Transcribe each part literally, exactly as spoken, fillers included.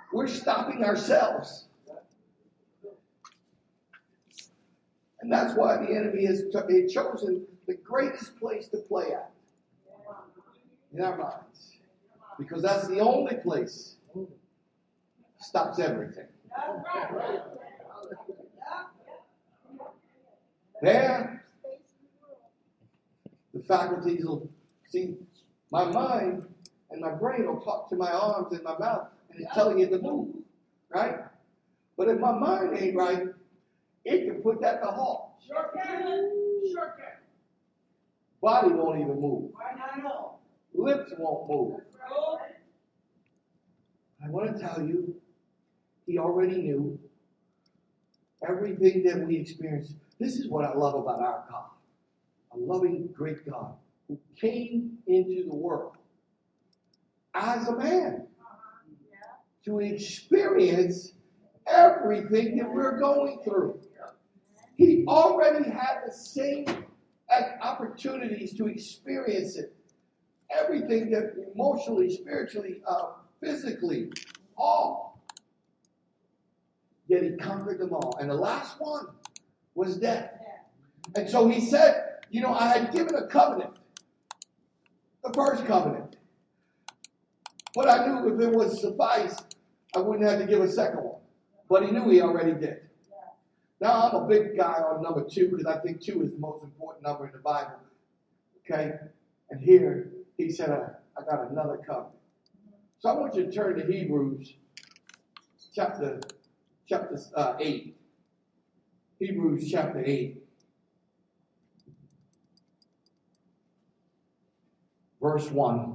we're stopping ourselves. And that's why the enemy has chosen the greatest place to play at in our minds. Because that's the only place stops everything. There, the faculties will see my mind and my brain will talk to my arms and my mouth and it's telling it to move, right? But if my mind ain't right, it can put that to halt. Sure can. Sure can. Body won't even move. I know. Lips won't move. I want to tell you, he already knew everything that we experience. This is what I love about our God. A loving, great God who came into the world as a man to experience everything that we're going through. He already had the same opportunities to experience it. Everything that emotionally, spiritually, uh, physically, all. Yet he conquered them all. And the last one was death. And so he said, you know, I had given a covenant. The first covenant. But I knew if it was suffice, I wouldn't have to give a second one. But he knew he already did. Now, I'm a big guy on number two because I think two is the most important number in the Bible. Okay? And here, he said, I, I got another covenant. So I want you to turn to Hebrews chapter, chapter uh, eight. Hebrews chapter eight. Verse one.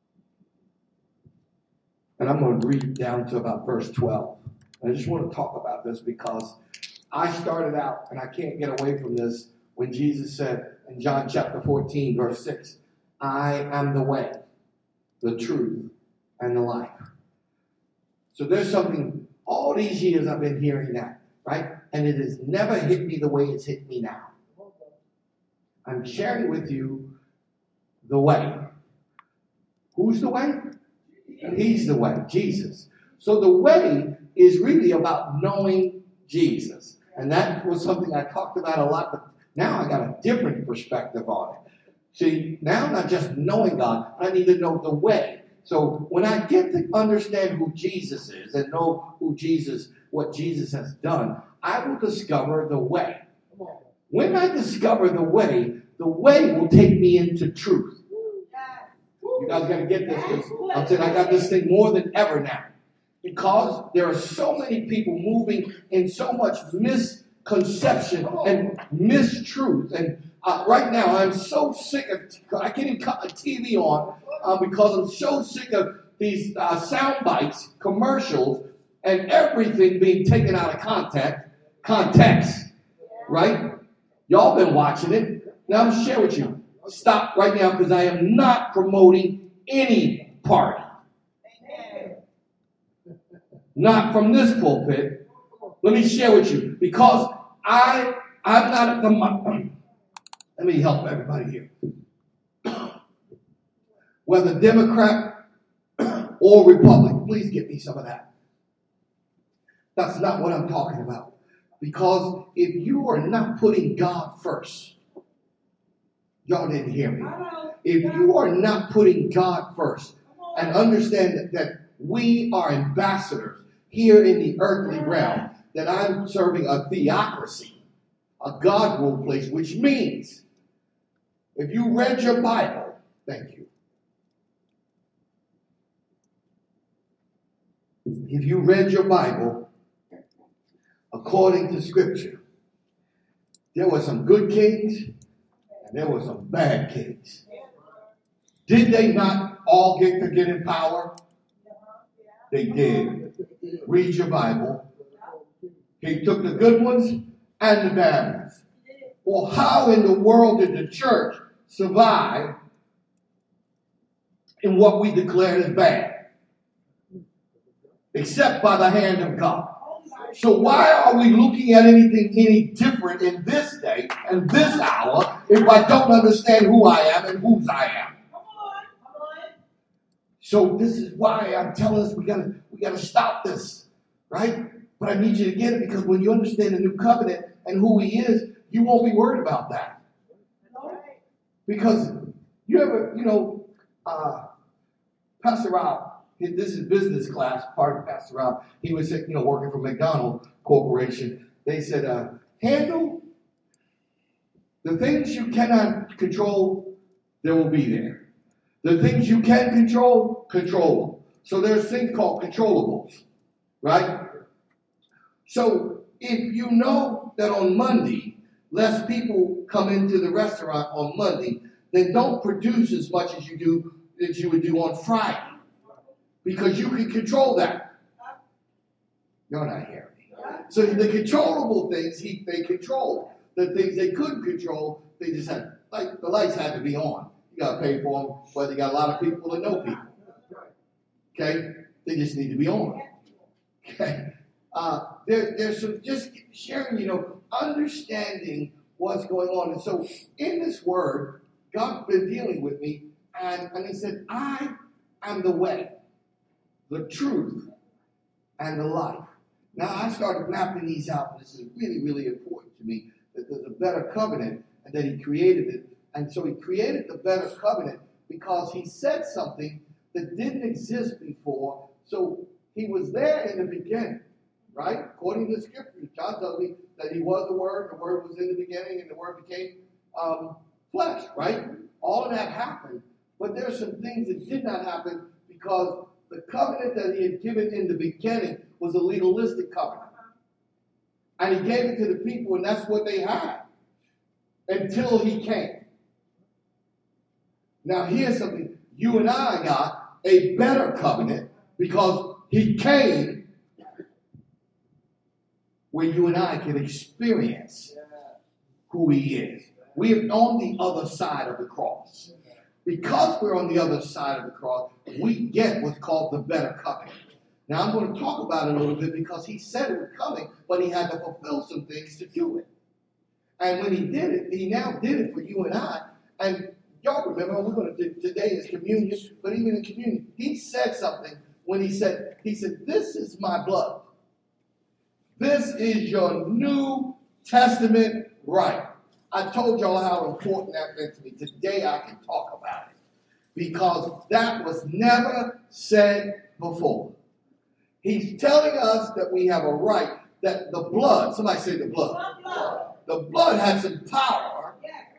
And I'm going to read down to about verse twelve. And I just want to talk about this because I started out, and I can't get away from this, when Jesus said in John chapter fourteen, verse six, I am the way, the truth, and the life. So there's something, all these years I've been hearing that, right? And it has never hit me the way it's hit me now. I'm sharing with you the way. Who's the way? He's the way, Jesus. So the way is really about knowing Jesus. And that was something I talked about a lot, but now I got a different perspective on it. See, now not just knowing God, I need to know the way. So when I get to understand who Jesus is and know who Jesus, what Jesus has done, I will discover the way. When I discover the way, the way will take me into truth. You guys got to get this because I'm saying I got this thing more than ever now. Because there are so many people moving in so much misconception and mistruth. And uh, right now, I'm so sick of, I can't even cut the T V on uh, because I'm so sick of these uh, sound bites, commercials, and everything being taken out of context. Context, right? Y'all been watching it. Now I'm going to share with you. Stop right now because I am not promoting any party. Not from this pulpit. Let me share with you. Because I, I'm not at the... Let me help everybody here. Whether Democrat or Republican, please get me some of that. That's not what I'm talking about. Because if you are not putting God first, y'all didn't hear me. If you are not putting God first and understand that, that we are ambassadors here in the earthly realm, that I'm serving a theocracy, a God rule place, which means if you read your Bible, thank you. If you read your Bible according to Scripture, there were some good kings and there were some bad kings. Did they not all get to get in power? They did. Read your Bible. He took the good ones and the bad ones. Well, how in the world did the church survive in what we declared as bad? Except by the hand of God. So why are we looking at anything any different in this day and this hour if I don't understand who I am and whose I am? So this is why I'm telling us we gotta we gotta stop this, right? But I need you to get it, because when you understand the new covenant and who he is, you won't be worried about that. Because you ever, you know, uh, Pastor Rob, this is business class, part of Pastor Rob. He was, you know, working for McDonald Corporation. They said, uh, handle the things you cannot control, there will be there. The things you can control, control them. So there's things called controllables, right? So if you know that on Monday, less people come into the restaurant on Monday, then don't produce as much as you do that you would do on Friday. Because you can control that. You're not hearing me. So the controllable things, he, they control. The things they couldn't control, they just had, like the lights had to be on. You got to pay for them, whether you got a lot of people or no people. Okay? They just need to be on. Okay? Uh, there, there's some, just sharing, you know, understanding what's going on. And so in this word, God's been dealing with me, and, and he said, I am the way, the truth, and the life. Now, I started mapping these out, and this is really, really important to me, that there's a better covenant, and that he created it. And so he created the better covenant because he said something that didn't exist before. So he was there in the beginning, right? According to the scripture, John tells me that he was the Word, the Word was in the beginning, and the Word became um, flesh, right? All of that happened. But there are some things that did not happen because the covenant that he had given in the beginning was a legalistic covenant. And he gave it to the people, and that's what they had until he came. Now, here's something. You and I got a better covenant because he came where you and I can experience who he is. We are on the other side of the cross. Because we're on the other side of the cross, we get what's called the better covenant. Now, I'm going to talk about it a little bit because he said it was coming, but he had to fulfill some things to do it. And when he did it, he now did it for you and I. And y'all remember, we're going to do today is communion, but even in communion, he said something when he said, he said, this is my blood. This is your New Testament right. I told y'all how important that meant to me. Today I can talk about it because that was never said before. He's telling us that we have a right, that the blood, somebody say the blood. The blood had some power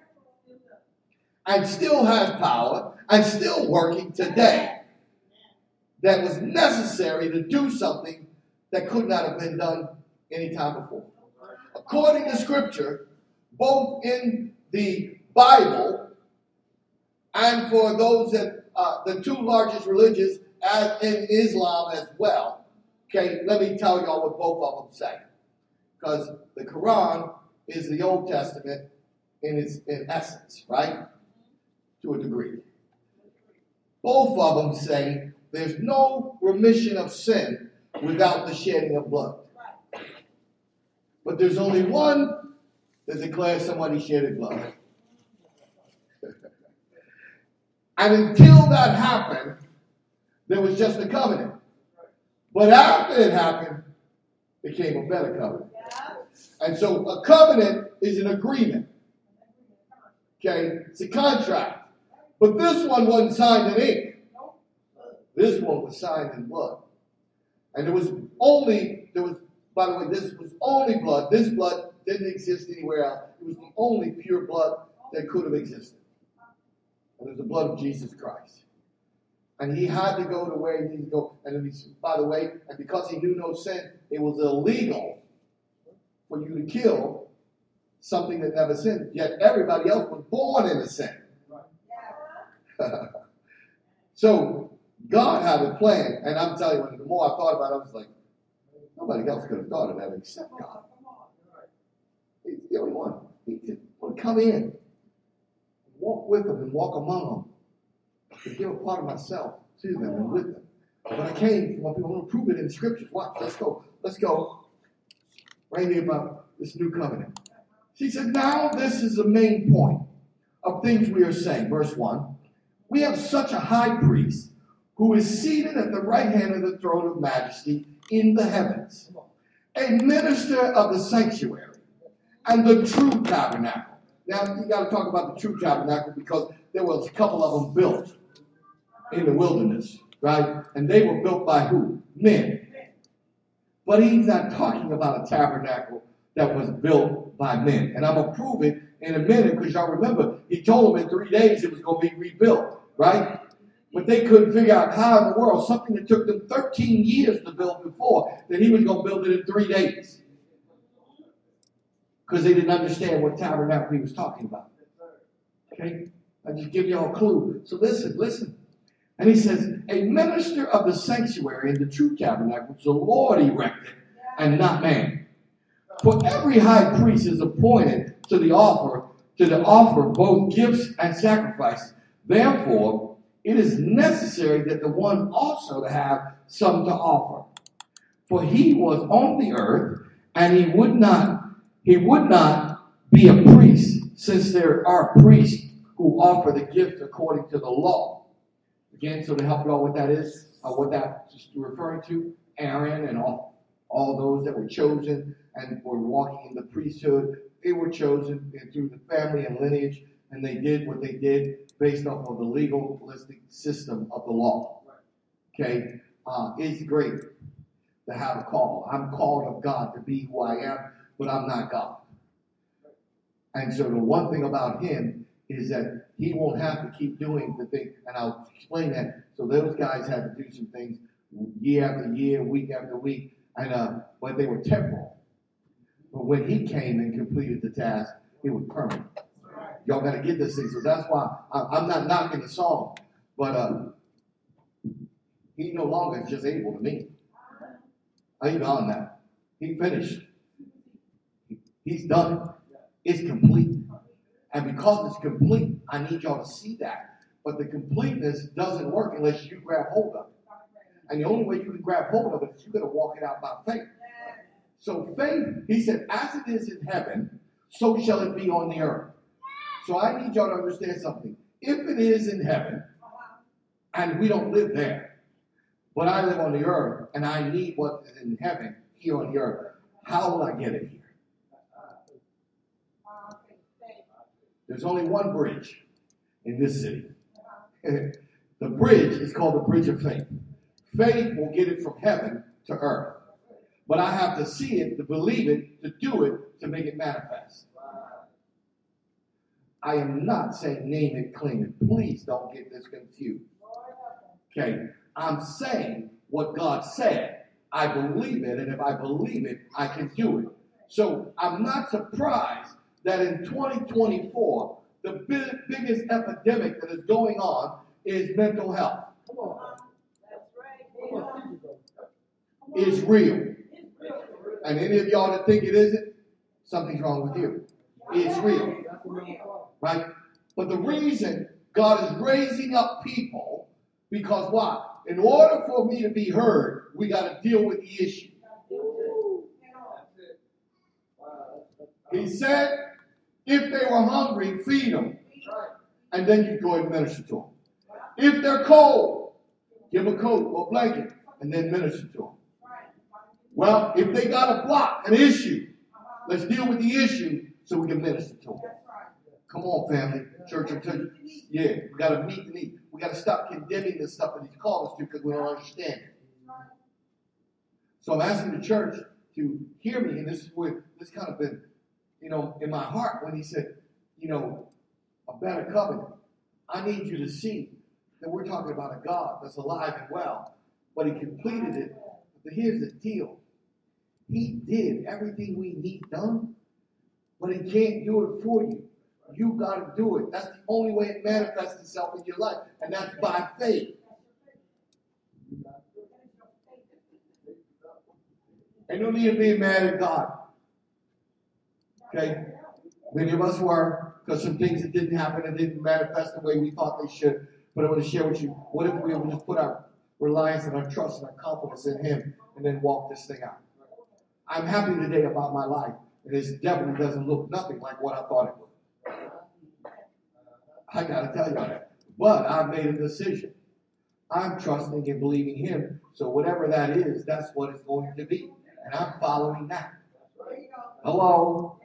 and still has power and still working today. That was necessary to do something that could not have been done any time before. According to Scripture, both in the Bible and for those that, uh, the two largest religions, as in Islam as well. Okay, let me tell y'all what both of them say. Because the Quran is the Old Testament in its in essence, right? To a degree. Both of them say there's no remission of sin without the shedding of blood. But there's only one that declares somebody shedded blood. And until that happened, there was just a covenant. But after it happened, it came a better covenant. And so a covenant is an agreement. Okay? It's a contract. But this one wasn't signed in ink. This one was signed in blood. And there was only, there was, by the way, this was only blood. This blood didn't exist anywhere else. It was the only pure blood that could have existed. And it was the blood of Jesus Christ. And he had to go to where he needed to go. And he, by the way, and because he knew no sin, it was illegal for you to kill something that never sinned. Yet everybody else was born in a sin. So God had a plan. And I'm telling you, the more I thought about it, I was like, nobody else could have thought of that except God. He's the only one. He just want to come in, walk with them, and walk among them, to give a part of myself to them and with them. But I came, I want to prove it in the scriptures. Watch, let's go. Let's go. Right here about this new covenant. She said, now this is the main point of things we are saying. Verse one. We have such a high priest who is seated at the right hand of the throne of majesty in the heavens, a minister of the sanctuary and the true tabernacle. Now, you got to talk about the true tabernacle because there was a couple of them built in the wilderness, right? And they were built by who? Men. But he's not talking about a tabernacle that was built by men. And I'm going to prove it in a minute because y'all remember, he told them in three days it was going to be rebuilt, right? But they couldn't figure out how in the world, something that took them thirteen years to build before, that he was going to build it in three days. Because they didn't understand what tabernacle he was talking about. Okay? I just give you all a clue. So listen, listen. And he says, a minister of the sanctuary and the true tabernacle, which the Lord erected, and not man. For every high priest is appointed to the offer, to the offer both gifts and sacrifices. Therefore, it is necessary that the one also to have some to offer. For he was on the earth, and he would not, he would not be a priest, since there are priests who offer the gift according to the law. Again, so to help you all what that is, uh, what that's referring to, Aaron and all, all those that were chosen and were walking in the priesthood, they were chosen through the family and lineage, and they did what they did based off of the legalistic system of the law. Okay? Uh, it's great to have a call. I'm called of God to be who I am, but I'm not God. And so the one thing about him is that he won't have to keep doing the thing, and I'll explain that. So those guys had to do some things year after year, week after week, and uh, but they were temporal. But when he came and completed the task, it was permanent. Y'all got to get this thing. So that's why I, I'm not knocking the song, but uh, he no longer is just able to me. He's gone now. He finished. He's done. It's complete. And because it's complete, I need y'all to see that. But the completeness doesn't work unless you grab hold of it. And the only way you can grab hold of it is you're going to walk it out by faith. So faith, he said, as it is in heaven, so shall it be on the earth. So I need y'all to understand something. If it is in heaven, and we don't live there, but I live on the earth, and I need what is in heaven here on the earth, how will I get it here? There's only one bridge in this city. The bridge is called the bridge of faith. Faith will get it from heaven to earth. But I have to see it, to believe it, to do it, to make it manifest. I am not saying name it, claim it. Please don't get this confused. Okay? I'm saying what God said. I believe it, and if I believe it, I can do it. So I'm not surprised that in twenty twenty-four, the big, biggest epidemic that is going on is mental health. Come on. That's right. Come on. It's real. And any of y'all that think it isn't, something's wrong with you. It's real. Right? But the reason God is raising up people, because why? In order for me to be heard, we got to deal with the issue. He said, if they were hungry, feed them. And then you go and minister to them. If they're cold, give them a coat or a blanket and then minister to them. Well, if they got a block, an issue, let's deal with the issue so we can minister to them. Come on, family. Church and church. Yeah, we got to meet the need. We got to stop condemning the stuff that he's called us to because we don't understand it. So I'm asking the church to hear me, and this is where this kind of been, you know, in my heart when he said, you know, a better covenant. I need you to see that we're talking about a God that's alive and well, but he completed it. But here's the deal. He did everything we need done, but he can't do it for you. You got to do it. That's the only way it manifests itself in your life, and that's by faith. Ain't no need of being mad at God. Okay? Many of us were, because some things that didn't happen and didn't manifest the way we thought they should. But I want to share with you, what if we would just put our reliance and our trust and our confidence in him and then walk this thing out? I'm happy today about my life, and it definitely doesn't look nothing like what I thought it would. I got to tell you that. But I made a decision I'm trusting and believing him. So whatever that is, that's what it's going to be. And I'm following that. Hello?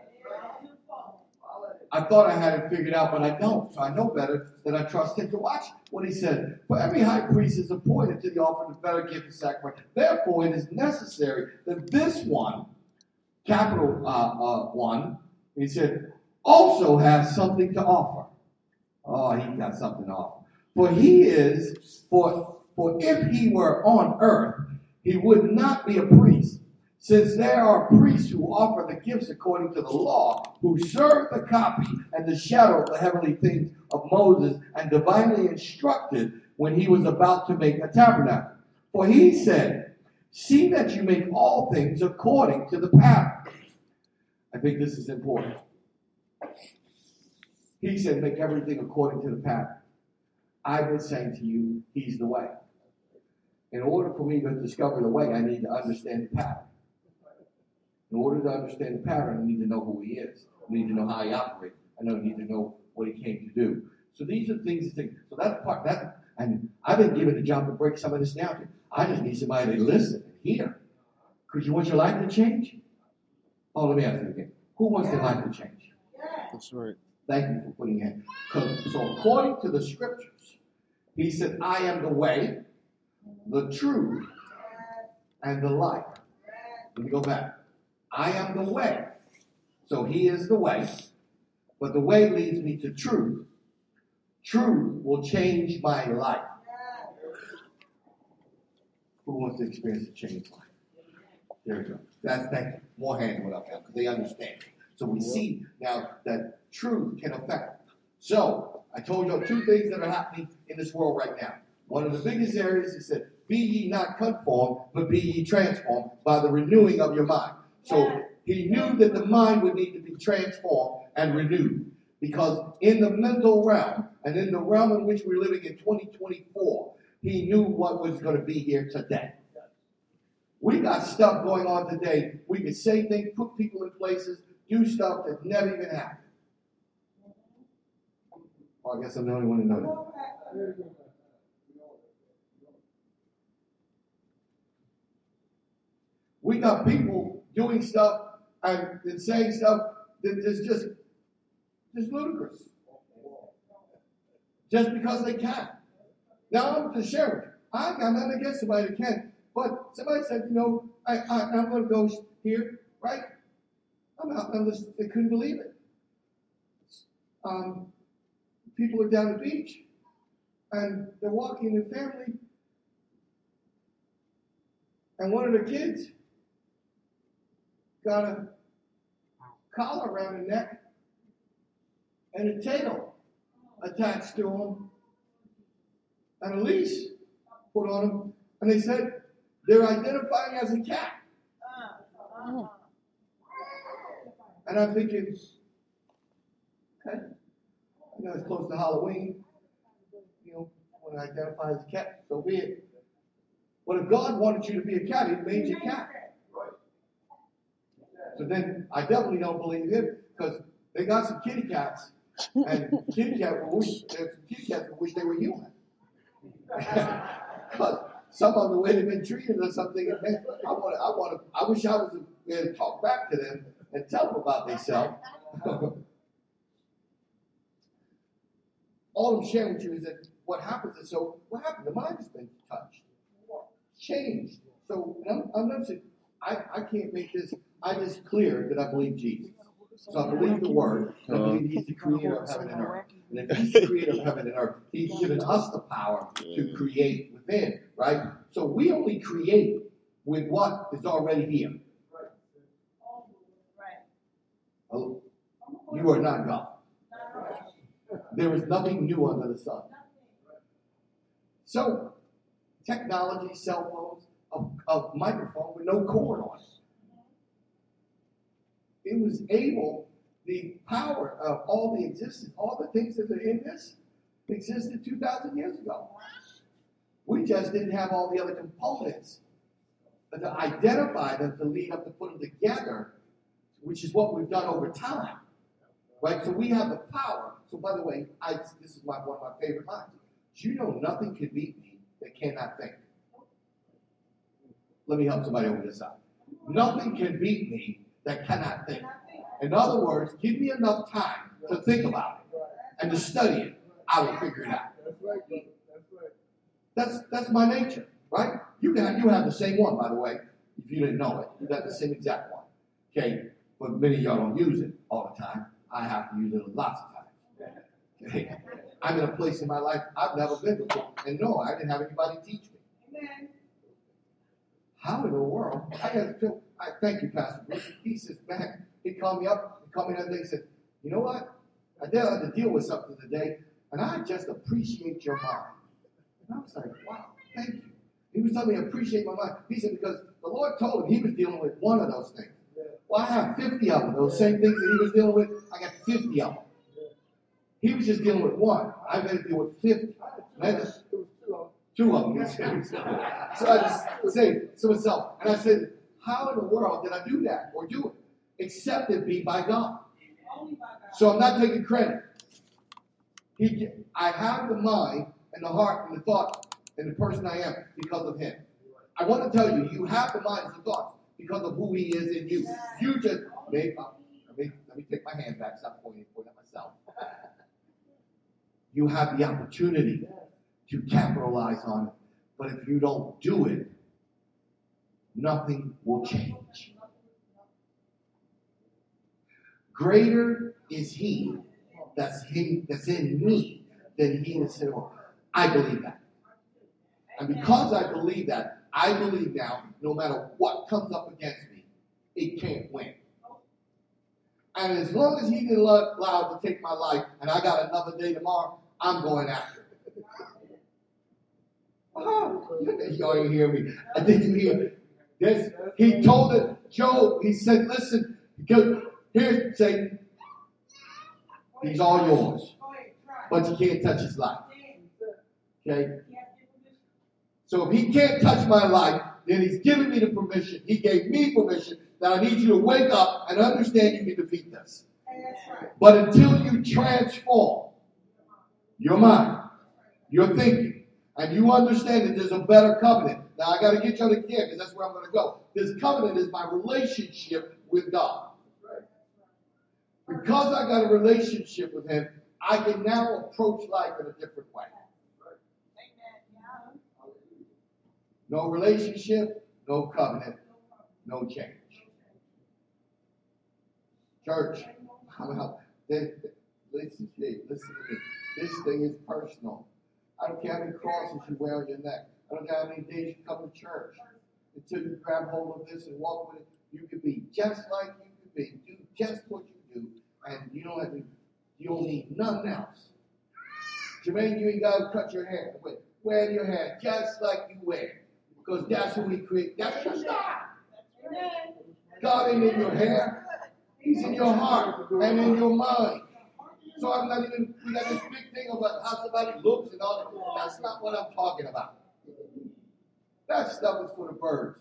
I thought I had it figured out, but I don't. So I know better that I trust him. To watch what he said. For every high priest is appointed to the offer of better gift and sacrifice. Therefore, it is necessary that this one, capital uh, uh, one, he said, also has something to offer. Oh, he got something to offer. For he is, for, for if he were on earth, he would not be a priest, since there are priests who offer the gifts according to the law, who serve the copy and the shadow of the heavenly things of Moses, and divinely instructed when he was about to make a tabernacle. For he said, see that you make all things according to the pattern. I think this is important. He said, make everything according to the pattern. I've been saying to you, he's the way. In order for me to discover the way, I need to understand the pattern. In order to understand the pattern, I need to know who he is. I need to know how he operates. I know I need to know what he came to do. So these are things to think. So that's part that, and I've been given the job to break some of this down. I just need somebody to listen and hear. Because you want your life to change? Oh, let me ask you again. Who wants their life to change? That's right. Thank you for putting it. So according to the scriptures, he said, I am the way, the truth, and the life. Let me go back. I am the way. So he is the way. But the way leads me to truth. Truth will change my life. Who wants to experience a changed life? There we go. That's thank you. More hands went up now because they understand. So we see now that truth can affect. So I told you two things that are happening in this world right now. One of the biggest areas is that be ye not conformed, but be ye transformed by the renewing of your mind. So he knew that the mind would need to be transformed and renewed. Because in the mental realm, and in the realm in which we're living in twenty twenty-four, he knew what was going to be here today. We got stuff going on today. We can say things, put people in places, do stuff that never even happened. Oh, I guess I'm the only one to know that. We got people doing stuff and, and saying stuff that is just, just ludicrous. Just because they can. Now, I'm to share with you. I got nothing against somebody that can. But somebody said, you know, I, I, I'm going to go here, right? I'm out and they couldn't believe it. Um, people are down the beach and they're walking in family. And one of the kids got a collar around her neck and a tail attached to him and a leash put on him. And they said they're identifying as a cat. And I'm thinking, okay, I know it's close to Halloween. You know, when I identify as a cat, so be it. But if God wanted you to be a cat, he made you a cat. So then I definitely don't believe him because they got some kitty cats, and kitty cats will wish there's some kitty cats will wish they were human. Because some of the way they've been treated or something, man, I want to, I want to, I wish I was there to talk back to them and tell them about themselves. All I'm sharing with you is that what happens is, so what happened? The mind has been touched, changed. So I'm, I'm not saying, I, I can't make this, I just clear that I believe Jesus. So I believe the Word. I believe He's the creator of heaven and earth. And if He's the creator of heaven and earth, He's given us the power to create within, right? So we only create with what is already here. Oh, you are not God. There is nothing new under the sun. So, technology, cell phones, a, a microphone with no cord on it. It was able, the power of all the existence, all the things that are in this existed two thousand years ago. We just didn't have all the other components to identify them, to lead up to put them together, which is what we've done over time. Right? So we have the power. So by the way, I, this is my, one of my favorite lines. You know nothing can beat me that cannot think. Let me help somebody over this side. Nothing can beat me that cannot think. In other words, give me enough time to think about it and to study it. I will figure it out. That's that's my nature, right? You can you have the same one, by the way. If you didn't know it, you got the same exact one. Okay, but many of y'all don't use it all the time. I have to use it lots of times. Okay, I'm in a place in my life I've never been before, and no, I didn't have anybody teach me. Amen. How in the world? I got to feel. I thank you, Pastor Bruce. He says, man, he called me up. He called me the other day and said, you know what? I did have to deal with something today, and I just appreciate your mind. And I was like, wow, thank you. He was telling me, appreciate my mind. He said, because the Lord told him he was dealing with one of those things. Well, I have fifty of them. Those same things that he was dealing with, I got fifty of them. He was just dealing with one. I got to deal with fifty. And I just, two of them. So I just say to myself, and I said, how in the world did I do that or do it? Except it be by God. So I'm not taking credit. He, I have the mind and the heart and the thought and the person I am because of him. I want to tell you, you have the mind and the thoughts because of who he is in you. You just, maybe, let, me, let me take my hand back, stop pointing, pointing at myself. You have the opportunity to capitalize on it. But if you don't do it, nothing will change. Greater is he that's in, that's in me than he that's in the world. I believe that. And because I believe that, I believe now, no matter what comes up against me, it can't win. And as long as he didn't allow, allow it to take my life, and I got another day tomorrow, I'm going after it. Oh, y'all didn't hear me. I didn't hear this. He told it, Job, he said, listen, because here's Satan. He's all yours. But you can't touch his life. Okay? So if he can't touch my life, then he's given me the permission. He gave me permission that I need you to wake up and understand you can defeat this. But until you transform your mind, your thinking, and you understand that there's a better covenant. Now I got to get you on the care because that's where I'm going to go. This covenant is my relationship with God. Because I got a relationship with him, I can now approach life in a different way. No relationship, no covenant, no change. Church, listen, listen to me. This thing is personal. I don't care how many crosses you wear on your neck. I don't care how many days you come to church. Until you grab hold of this and walk with it, you can be just like you can be. Do just what you do. And you don't have to, you don't need nothing else. Jermaine, you ain't got to cut your hair. Wait, wear your hair just like you wear. Because that's who we create. That's your style. God ain't in your hair. He's in your heart and in your mind. So I'm not even, we got this big thing about how somebody looks and all that. That's not what I'm talking about. That stuff is for the birds.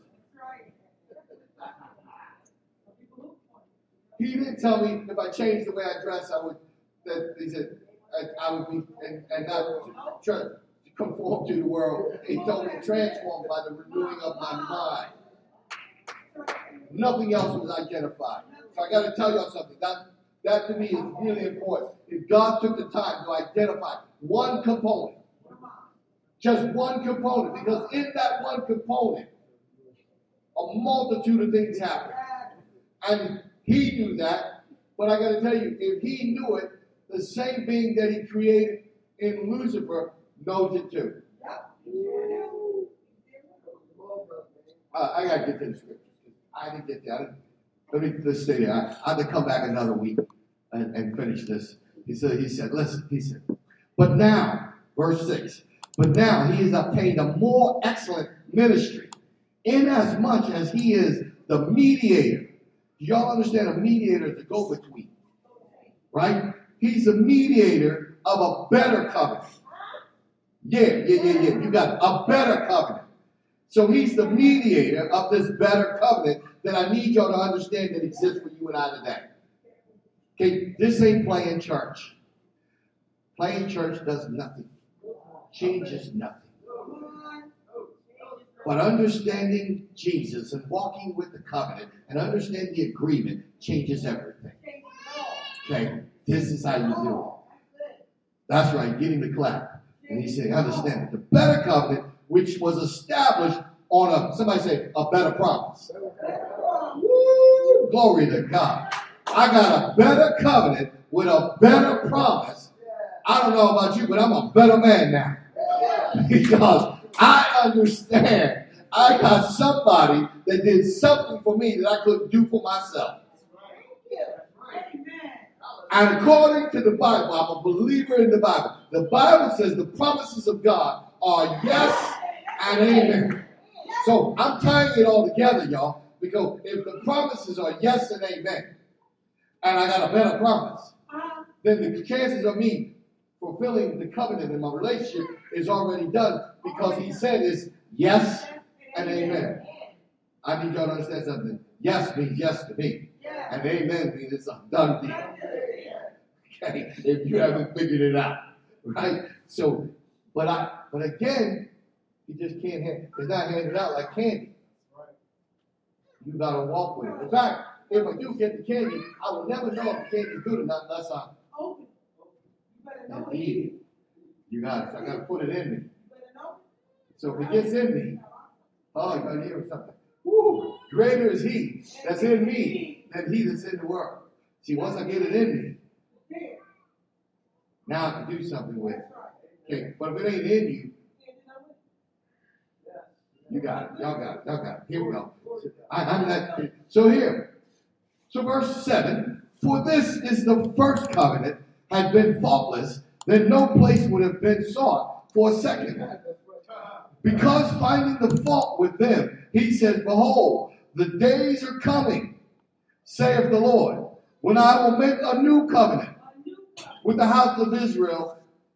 He didn't tell me if I changed the way I dress, I would, that he said, I, I would be, and, and not try to conform to the world. He told me transformed by the renewing of my mind. Nothing else was identified. So I got to tell y'all something. That, that to me is really important. If God took the time to identify one component, just one component, because in that one component, a multitude of things happen. And he knew that, but I got to tell you, if he knew it, the same being that he created in Lucifer knows it too. Uh, I got to get to the scriptures. I didn't get there. Let me just stay there. I, I have to come back another week and, and finish this. He said, he said, listen, he said, but now, verse six, but now he has obtained a more excellent ministry, inasmuch as he is the mediator. Do y'all understand a mediator is the go-between? Right? He's the mediator of a better covenant. Yeah, yeah, yeah, yeah. You got it. A better covenant. So he's the mediator of this better covenant that I need y'all to understand that exists for you and I today. Okay, this ain't playing church. Playing church does nothing. Changes nothing. But understanding Jesus and walking with the covenant and understanding the agreement changes everything. Okay, this is how you do it. That's right, get him to clap. And he said, understand it. The better covenant, which was established on a, somebody say, a better promise. Woo, glory to God. I got a better covenant with a better promise. I don't know about you, but I'm a better man now. Because I understand I got somebody that did something for me that I couldn't do for myself. And according to the Bible, I'm a believer in the Bible. The Bible says the promises of God are yes and amen. So I'm tying it all together, y'all, because if the promises are yes and amen, and I got a better promise, then the chances of me fulfilling the covenant in my relationship is already done, because he said it's yes and amen. I need y'all to understand something. Yes means yes to me, and amen means it's a done deal. Okay, if you haven't figured it out, right? So, but I, but again, you just can't hand. It's not handed out like candy. You gotta walk with it. In fact, if I do get the candy, I will never know if the candy is good or not unless I Open. You better know and it. eat it. You got it. I gotta put it in me. You better know it. So if it gets in me, oh, you gotta hear something. Woo! Greater is he that's in me than he that's in the world. See, once I get it in me, now I can do something with it. Okay, but if it ain't in you, you got it. Y'all got it. Y'all got it. Here we go. I, I'm not, so here. So verse seven. For this is the first covenant had been faultless, then no place would have been sought for a second. Because finding the fault with them, he says, behold, the days are coming, saith the Lord, when I will make a new covenant with the house of Israel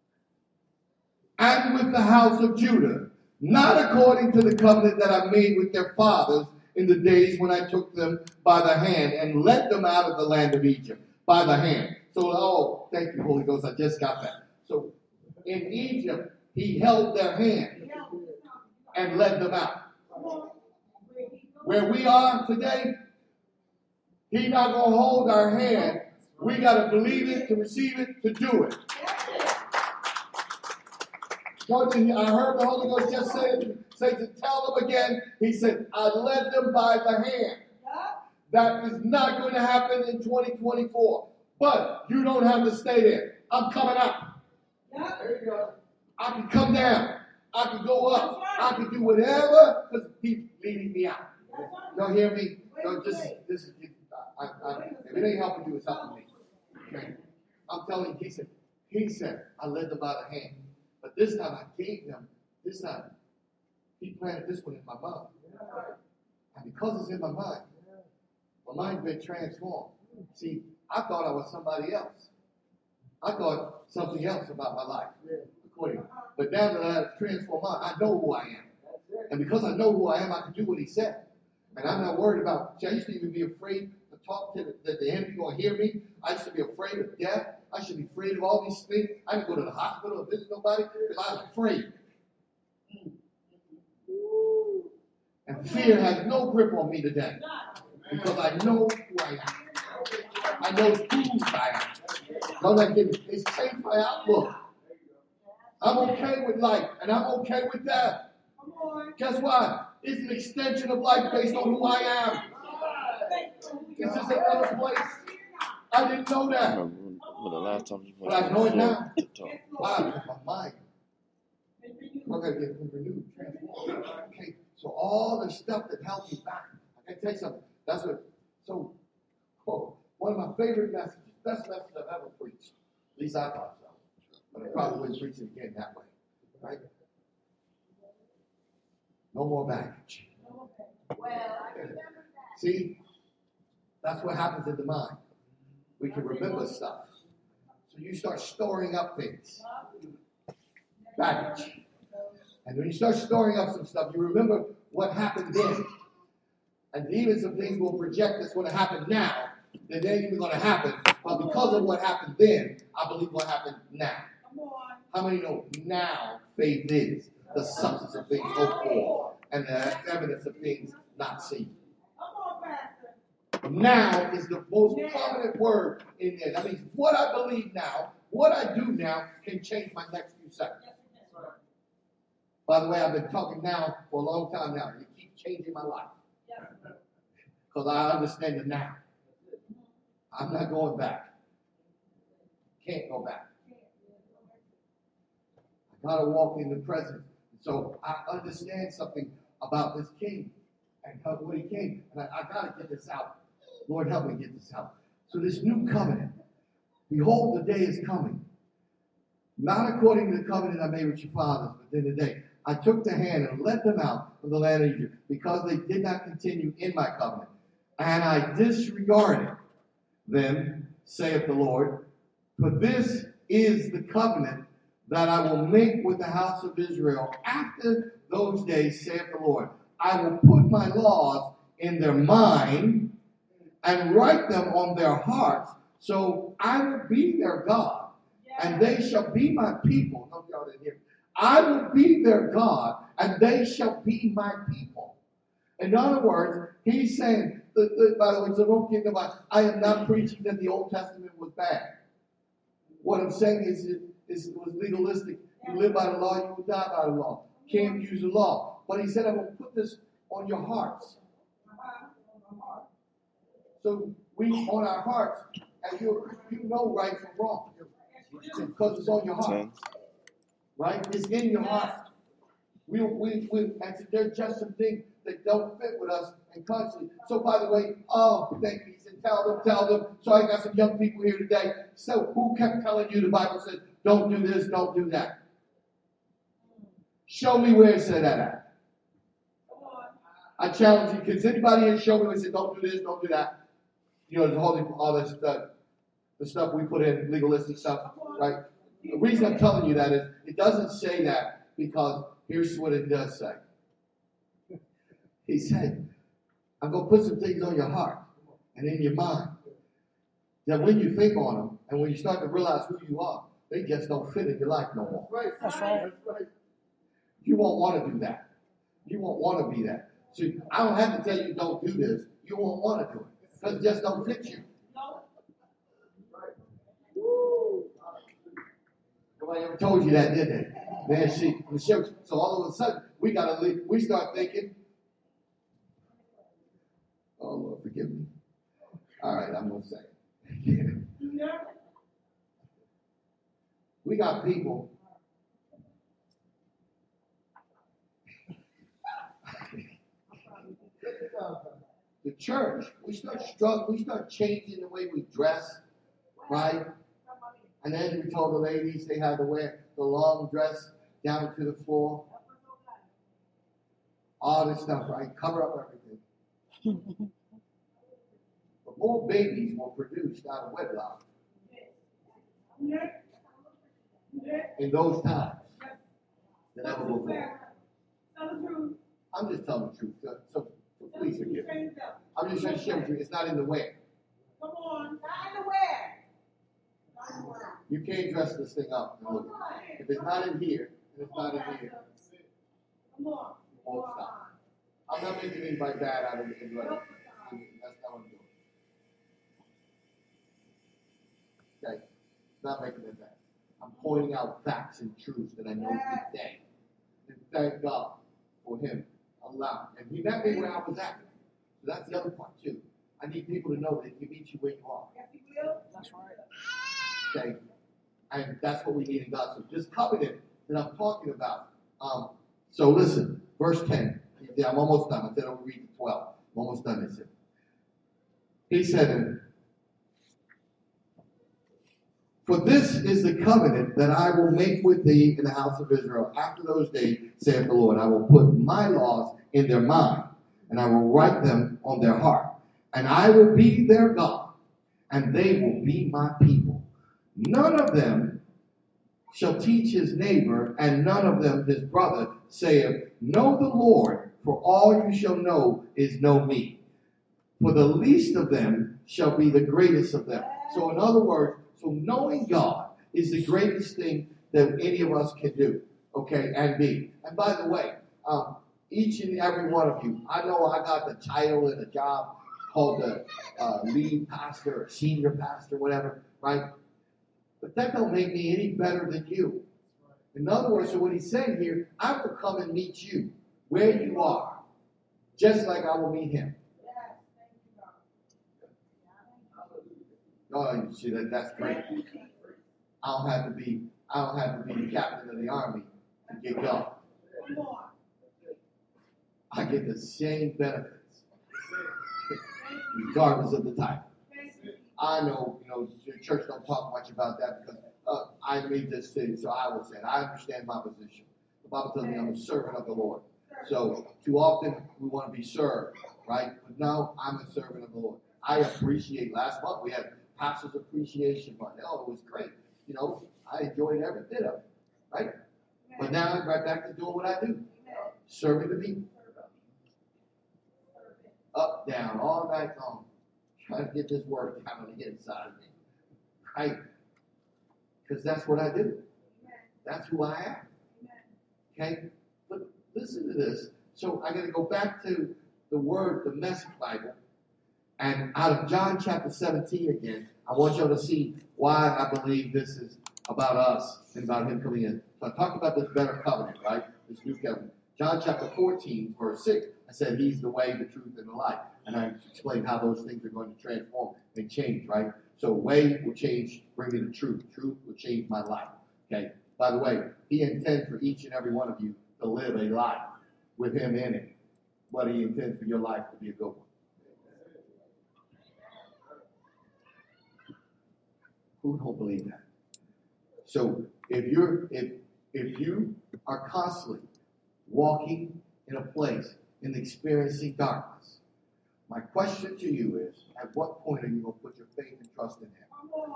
and with the house of Judah, not according to the covenant that I made with their fathers in the days when I took them by the hand and led them out of the land of Egypt by the hand. So, oh, thank you, Holy Ghost, I just got that. So, in Egypt, he held their hand and led them out. Where we are today, he's not going to hold our hand. We got to believe it, to receive it, to do it. I heard the Holy Ghost just say, say to tell them again. He said, I led them by the hand. That is not going to happen in twenty twenty-four. But you don't have to stay there. I'm coming up. There you go. I can come down. I can go up. I can do whatever because he's leading me out. Y'all hear me? No, just, this is, I, I, if it ain't helping you, it's helping me. Okay? I'm telling you, he said, he said, I led them by the hand. But this time I gave them, this time, he planted this one in my mind. And because it's in my mind, my mind's been transformed. See, I thought I was somebody else. I thought something else about my life. According, but now that I've transformed mine, I know who I am. And because I know who I am, I can do what he said. And I'm not worried about, see, I used to even be afraid to talk to the, that the enemy going to hear me. I used to be afraid of death. I should be afraid of all these things. I didn't go to the hospital or visit nobody because I was afraid. And fear has no grip on me today because I know who I am. I know whose I am. Don't let it, it's changed my outlook. I'm okay with life and I'm okay with death. Guess what? It's an extension of life based on who I am. It's just another place. I didn't know that. Well, the last time you But I know it now. talk. Why? Because my mind. I'm going to get renewed, transformed. Okay, so all the stuff that held me back. I can tell you something. That's what, so, quote, one of my favorite messages, best message I've ever preached. At least I thought so. But I probably wouldn't preach it again that way. Right? No more baggage. See, that's what happens in the mind. We can remember stuff. So you start storing up things. Baggage. And when you start storing up some stuff, you remember what happened then. And even some things will project that's going to happen now. That they ain't even going to happen. But because of what happened then, I believe what happened now. How many know now faith is the substance of things hoped for and the evidence of things not seen. Come on, Pastor. Now is the most prominent word in there. That means what I believe now, what I do now, can change my next few seconds. By the way, I've been talking now for a long time now. You keep changing my life. Because I understand it now. I'm not going back. Can't go back. I gotta walk in the present. So I understand something about this king and how, what he came. And I, I gotta get this out. Lord, help me get this out. So this new covenant. Behold, the day is coming. Not according to the covenant I made with your fathers, but in the day. I took their hand and led them out of the land of Egypt because they did not continue in my covenant. And I disregarded them, saith the Lord. For this is the covenant that I will make with the house of Israel after those days, saith the Lord. I will put my laws in their mind and write them on their hearts. So I will be their God, and they shall be my people. Don't y'all didn't hear me. I will be their God, and they shall be my people. In other words, he's saying, the, the, by the way, so don't think about, I am not preaching that the Old Testament was bad. What I'm saying is it, is it was legalistic. You live by the law, you will die by the law. Can't use the law. But he said, I will put this on your hearts. So we, on our hearts, and you you know right from wrong. Because it's on your heart. Right? It's in your heart. We, we, we, and so there's just some things that don't fit with us and constantly. So by the way, oh, thank you. He said, tell them, tell them. So I got some young people here today. So who kept telling you the Bible says, don't do this, don't do that? Show me where it said that at. I challenge you. Can anybody here show me where it said, don't do this, don't do that? You know, there's all, all this stuff, the stuff we put in, legalistic stuff, right? The reason I'm telling you that is it doesn't say that because here's what it does say. He said, I'm going to put some things on your heart and in your mind that when you think on them and when you start to realize who you are, they just don't fit in your life no more. Right. That's right. You won't want to do that. You won't want to be that. So I don't have to tell you don't do this. You won't want to do it because it just don't fit you. Nobody ever told you that, did they? Man, she, so all of a sudden, we gotta leave, we start thinking, oh Lord, forgive me. All right, I'm gonna say it. We got people. The church, we start struggling, we start changing the way we dress, right? And then we told the ladies they had to wear the long dress down to the floor. All this stuff, right? Cover up everything. But more babies were produced out of wedlock in those times than ever before. I'm just telling the truth. So, so please forgive me. I'm just trying to share with you. It's not in the way. Come on, not in the way. You can't dress this thing up. And look. If it's not in here, and it's not in here, Come on. it won't stop. I'm not making anybody bad out of it. That's not what I'm doing. Okay? Not making it bad. I'm pointing out facts and truths that I know today. And thank God for him allowing. And he met me where I was at. So that's the other part too. I need people to know that he meets you where you are. Yes, he will. That's right. Okay? And that's what we need in God. So this covenant that I'm talking about. Um, so listen, verse ten. Yeah, I'm almost done. I said I'll read the twelve. I'm almost done. He said, he said, for this is the covenant that I will make with thee in the house of Israel. After those days, saith the Lord, I will put my laws in their mind, and I will write them on their heart. And I will be their God, and they will be my people. None of them shall teach his neighbor, and none of them his brother, saith, know the Lord, for all you shall know is know me. For the least of them shall be the greatest of them. So in other words, so knowing God is the greatest thing that any of us can do, okay, and be. And by the way, um, each and every one of you. I know I got the title and the job called the uh, lead pastor or senior pastor, whatever, right? But that don't make me any better than you. In other words, so what he's saying here, I will come and meet you where you are, just like I will meet him. Oh, you see that? That's great. I don't have to be. I don't have to be the captain of the army to get going. I get the same benefits, regardless of the title. I know, you know, the church don't talk much about that because uh, I made this thing, so I will say it. I understand my position. The Bible tells me I'm a servant of the Lord. So too often we want to be served, right? But now I'm a servant of the Lord. I appreciate. Last month we had Pastor's Appreciation Month. Oh, it was great. You know, I enjoyed every bit of it, right? But now I'm right back to doing what I do, serving the people. Up, down, all night long, trying to get this word down on the inside of me, right? Because that's what I do. That's who I am. Okay? But listen to this. So I got to go back to the word, the Message Bible, and out of John chapter seventeen again, I want y'all to see why I believe this is about us and about him coming in. So I talked about this better covenant, right? This new covenant. John chapter fourteen, verse six, I said he's the way, the truth, and the life. And I explained how those things are going to transform and change, right? So way will change, bring me the truth. Truth will change my life. Okay? By the way, he intends for each and every one of you to live a life with him in it. But he intends for your life to be a good one. Who don't believe that? So if you're if if you are constantly walking in a place and experiencing darkness, my question to you is, at what point are you going to put your faith and trust in him?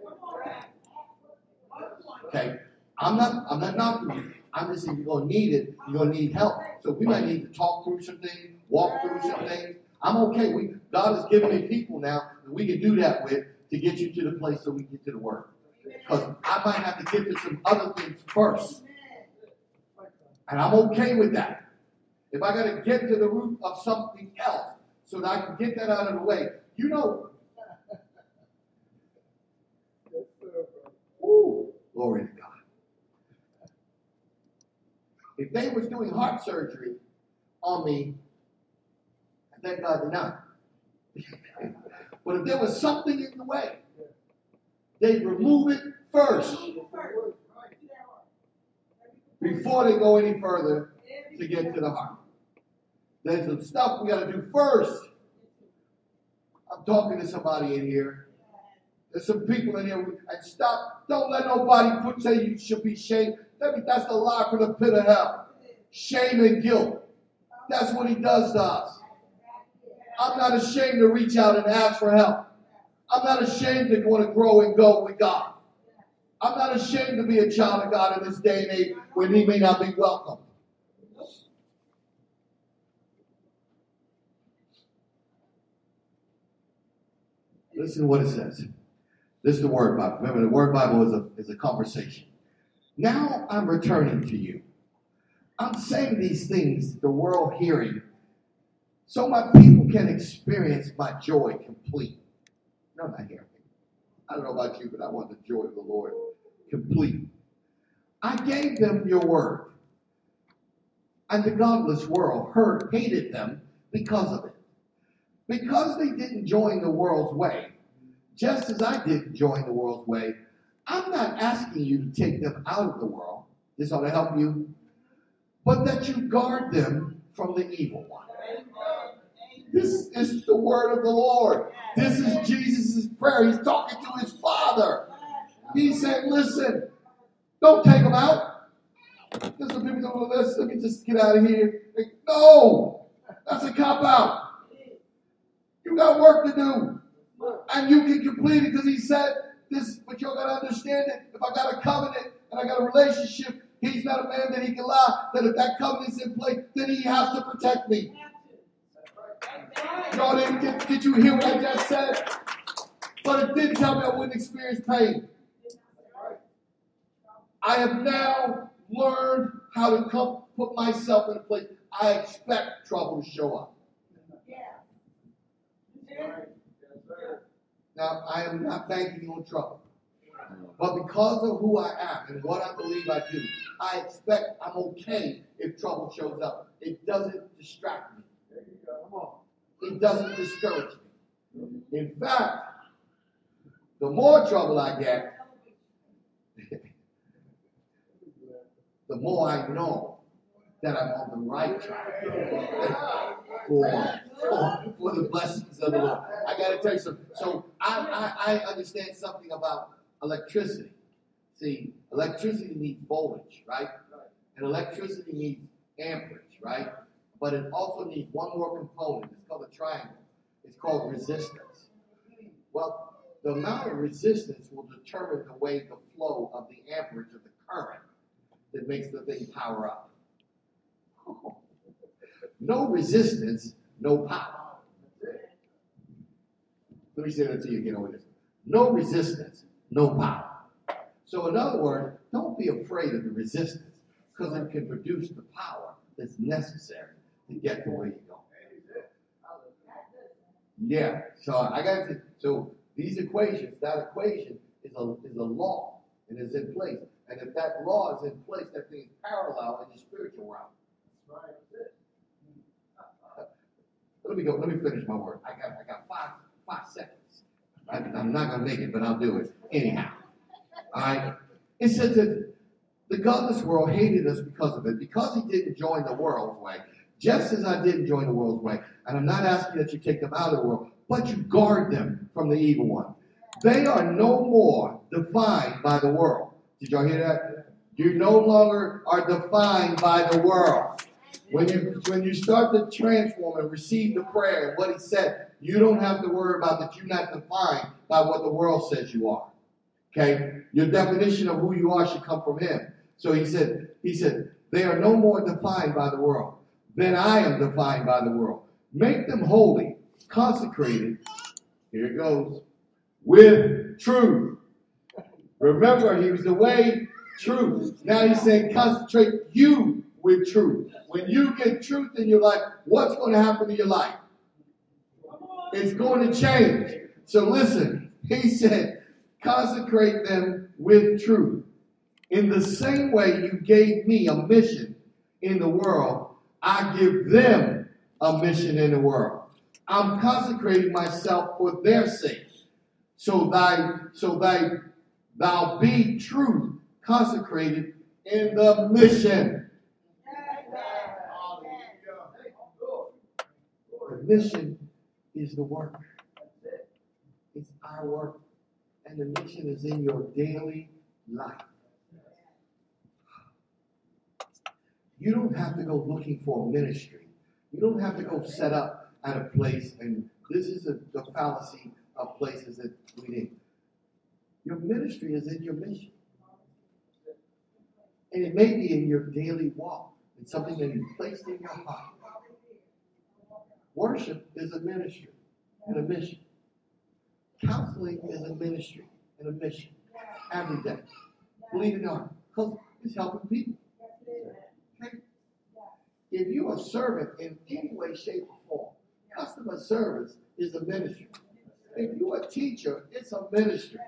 Okay? I'm not I'm not knocking you. I'm just saying you're going to need it. You're going to need help. So we might need to talk through some things, walk through some things. I'm okay. We God has given me people now that we can do that with to get you to the place so we can get to the word. Because I might have to get to some other things first. And I'm okay with that. If I got to get to the root of something else so that I can get that out of the way, you know. Ooh, glory to God. If they was doing heart surgery on me, thank God they're not. But if there was something in the way, they'd remove it first before they go any further to get to the heart. There's some stuff we got to do first. I'm talking to somebody in here. There's some people in here. And stop. Don't let nobody put say you should be shamed. That's the lie from the pit of hell. Shame and guilt. That's what he does to us. I'm not ashamed to reach out and ask for help. I'm not ashamed to want to grow and go with God. I'm not ashamed to be a child of God in this day and age when he may not be welcome. Listen to what it says. This is the Word Bible. Remember, the Word Bible is a, is a conversation. Now I'm returning to you. I'm saying these things, the world hearing, so my people can experience my joy complete. No, not hearing me. I don't know about you, but I want the joy of the Lord complete. I gave them your word, and the godless world heard, hated them because of it. Because they didn't join the world's way, just as I didn't join the world's way, I'm not asking you to take them out of the world. This ought to help you. But that you guard them from the evil one. This is the word of the Lord. This is Jesus' prayer. He's talking to his Father. He said, listen, don't take them out. There's some people going, let's let me just get out of here. Like, no, that's a cop-out. You got work to do. And you can complete it because he said this, but you got to understand it. If I got a covenant and I got a relationship, he's not a man that he can lie. That if that covenant's in place, then he has to protect me. Y'all didn't get, did you hear what I just said? But it didn't tell me I wouldn't experience pain. I have now learned how to come put myself in a place. I expect trouble to show up. Yeah. Yeah. Now, I am not banking on trouble. But because of who I am and what I believe I do, I expect I'm okay if trouble shows up. It doesn't distract me. It doesn't discourage me. In fact, the more trouble I get, the more I know that I'm on the right track for, for, for the blessings of the Lord. I got to tell you something. So I, I, I understand something about electricity. See, electricity needs voltage, right? And electricity needs amperage, right? But it also needs one more component. It's called a triangle. It's called resistance. Well, the amount of resistance will determine the way the flow of the amperage of the current that makes the thing power up. No resistance, no power. Let me say that to you again over this. No resistance, no power. So in other words, don't be afraid of the resistance because it can produce the power that's necessary to get to where you go. Yeah, so I got to, so these equations, that equation is a, is a law and is in place. And if that law is in place, that thing is parallel in the spiritual realm. Let me go, let me finish my word. I got I got five five seconds. I, I'm not gonna make it, but I'll do it anyhow. All right. It says that the godless world hated us because of it, because he didn't join the world's way, just as I didn't join the world's way. And I'm not asking that you take them out of the world, but you guard them from the evil one. They are no more defined by the world. Did y'all hear that? You no longer are defined by the world. When you when you start to transform and receive the prayer and what he said, you don't have to worry about that you're not defined by what the world says you are. Okay? Your definition of who you are should come from him. So he said, he said, they are no more defined by the world than I am defined by the world. Make them holy, consecrated, here it goes, with truth. Remember, he was the way, truth. Now he's saying concentrate you with truth. When you get truth in your life, what's going to happen to your life? It's going to change. So listen, he said, consecrate them with truth. In the same way you gave me a mission in the world, I give them a mission in the world. I'm consecrating myself for their sake. So thy, so thy, thou be truth consecrated in the mission. The mission is the work. It's our work. And the mission is in your daily life. You don't have to go looking for a ministry. You don't have to go set up at a place. And this is a, the fallacy of places that we need. Your ministry is in your mission. And it may be in your daily walk. It's something that you placed in your heart. Worship is a ministry and a mission. Counseling is a ministry and a mission. Every day. Believe it or not. Because it's helping people. Okay? If you're a servant in any way, shape, or form, customer service is a ministry. If you're a teacher, it's a ministry.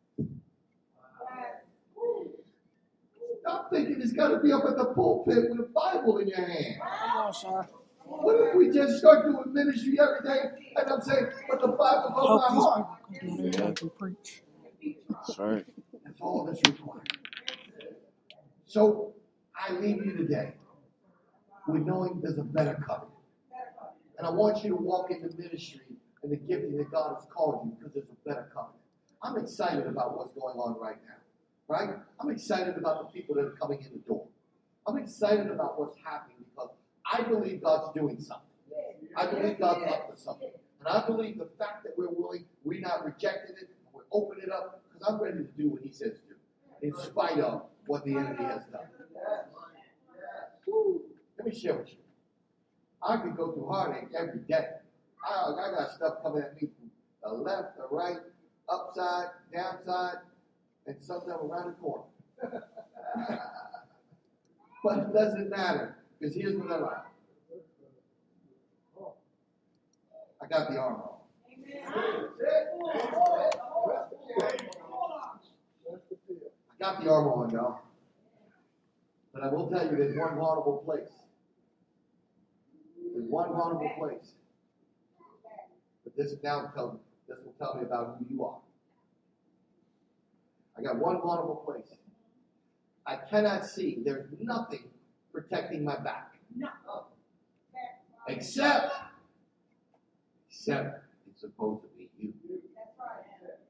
Stop thinking it's got to be up at the pulpit with a Bible in your hand. What if we just start doing ministry every day? And I'm saying, but the Bible's on my heart. That's right. That's all that's required. So I leave you today with knowing there's a better covenant. And I want you to walk into ministry and the gifting that God has called you because there's a better covenant. I'm excited about what's going on right now. Right? I'm excited about the people that are coming in the door. I'm excited about what's happening because I believe God's doing something. I believe God's up to something. And I believe the fact that we're willing, we're not rejecting it, we're opening it up, because I'm ready to do what he says to do, in spite of what the enemy has done. Woo. Let me share with you. I could go through heartache every day. I, I got stuff coming at me from the left, the right, upside, downside, and sometimes around the corner. But it doesn't matter, because here's what I like. got the armor on. I got the armor on, y'all. But I will tell you, there's one vulnerable place. There's one vulnerable place. But this now tell this will tell me about who you are. I got one vulnerable place. I cannot see. There's nothing protecting my back. No. Except, except it's supposed to be you. That's right.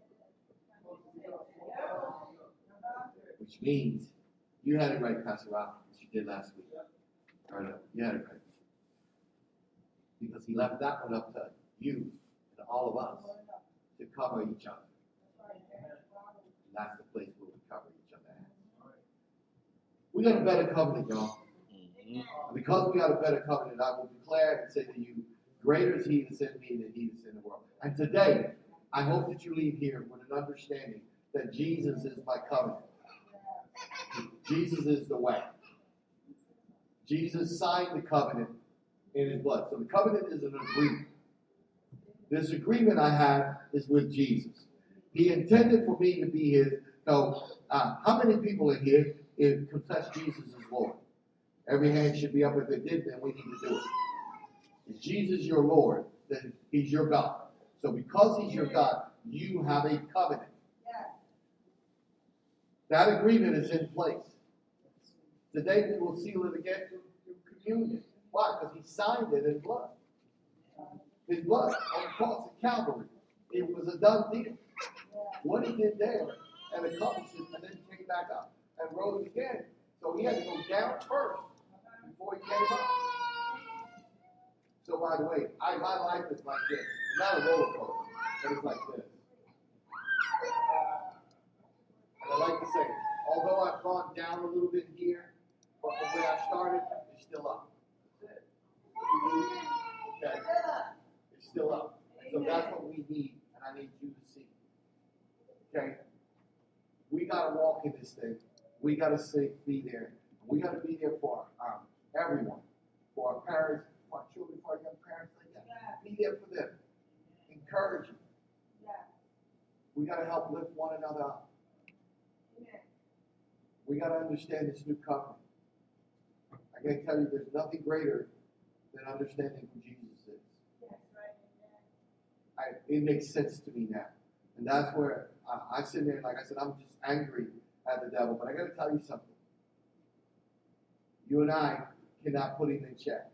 Which means you had it right, Pastor Rob, as you did last week. Or no, you had it right. Because he left that one up to you and all of us to cover each other. And that's the place where we cover each other at. We got a better covenant, y'all. And because we got a better covenant, I will declare and say to you, greater is he that's in me than he that's in the world. And today, I hope that you leave here with an understanding that Jesus is my covenant. Jesus is the way. Jesus signed the covenant in his blood. So the covenant is an agreement. This agreement I have is with Jesus. He intended for me to be his. So, uh, how many people in here if confess Jesus as Lord? Every hand should be up. If it did, then we need to do it. If Jesus your Lord, then he's your God. So because he's your God, you have a covenant. That agreement is in place. Today we will seal it again through, through communion. Why? Because he signed it in blood. His blood on the cross at Calvary. It was a done deal. What he did there and accomplished it and then came back up and rose again. So he had to go down first before he came up. So by the way, I, my life is like this. Not a roller coaster, but it's like this. And I like to say, although I've gone down a little bit here, but from where I started, it's still up. Okay? It's still up. So that's what we need, and I need you to see. Okay? We got to walk in this thing. We got to be there. We got to be there for um, everyone, for our parents, for our children, for our young parents. Like that. Be there for them. Encourage them. We got to help lift one another up. We got to understand this new covenant. I got to tell you, there's nothing greater than understanding who Jesus is. I, it makes sense to me now. And that's where I, I sit there, and like I said, I'm just angry at the devil. But I got to tell you something. You and I cannot put him in check.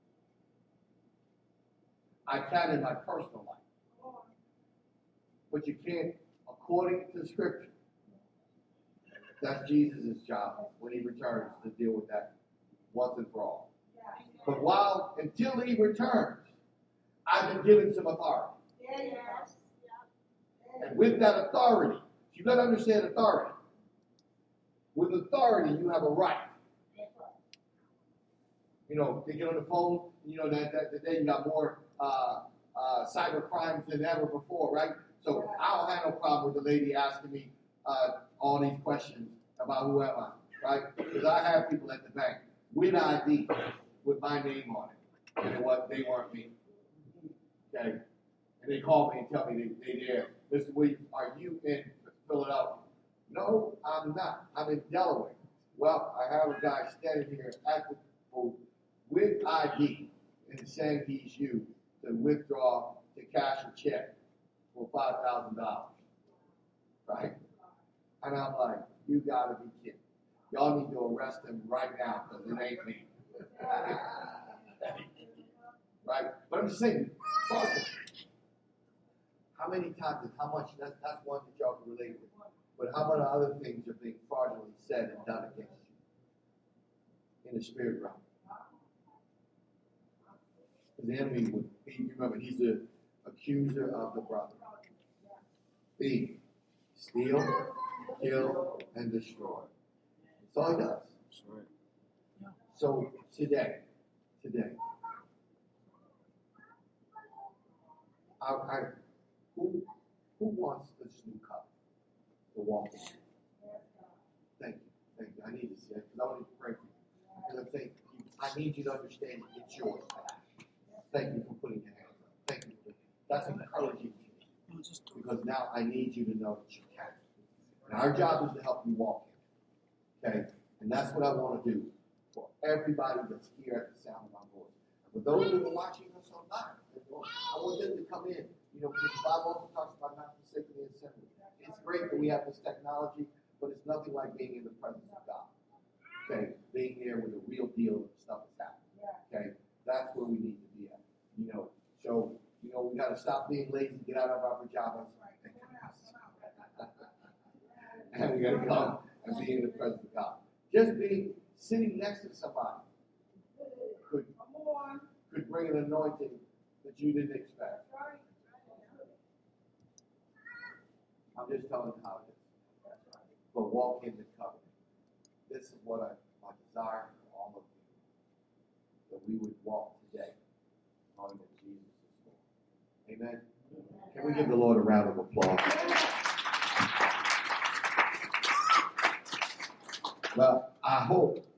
I can in my personal life. But you can't, according to Scripture. That's Jesus' job when he returns to deal with that once and for all. But while, until he returns, I've been given some authority. And with that authority, you got to understand authority. With authority, you have a right. You know, they get on the phone, you know, that, that today you got more uh, uh, cyber crimes than ever before, right? So I don't have no problem with the lady asking me uh, all these questions about who am I, right? Because I have people at the bank with I D with my name on it, and it was, they weren't me. Okay? And they call me and tell me they, they there. Mister Williams, are you in Philadelphia? No, I'm not. I'm in Delaware. Well, I have a guy standing here at the booth with I D and saying he's you to withdraw, to cash a check for five thousand dollars. Right? And I'm like, you gotta be kidding. Y'all need to arrest him right now because it ain't me. Right? But I'm just saying, fraudulent. How many times and how much, that's, that's one that y'all can relate with. But how many other things are being fraudulently said and done against you in the spirit realm? Because the enemy would, he, remember, he's the accuser of the brother. Thief, steal, kill, and destroy. That's all he does. So today, today, I, I, who, who wants this new cup to walk in? Thank you, thank you. I need to say it because I want to pray for you. Because I think you, I need you to understand it's yours. Thank you for putting your hands up. Thank you for That's encouraging to me. Because now I need you to know that you can. And our job is to help you walk in. Okay? And that's what I want to do for everybody that's here at the sound of my voice. For those that are watching us online, I want them to come in. You know, because the Bible also talks about not forsaking the assembly. It's great that we have this technology, but it's nothing like being in the presence of God. Okay? Being there with the real deal of stuff that's happening. Okay? That's where we need to be at. You know, so, you know, we got to stop being lazy, get out of our pajamas, and we got to come and be in the presence of God. Just being sitting next to somebody could, could bring an anointing that you didn't expect. I'm just telling you how it is. But walk in the covenant. This is what I, my desire for all of you, that we would walk today, knowing that Jesus is Lord. Amen. Can we give the Lord a round of applause? Well, I hope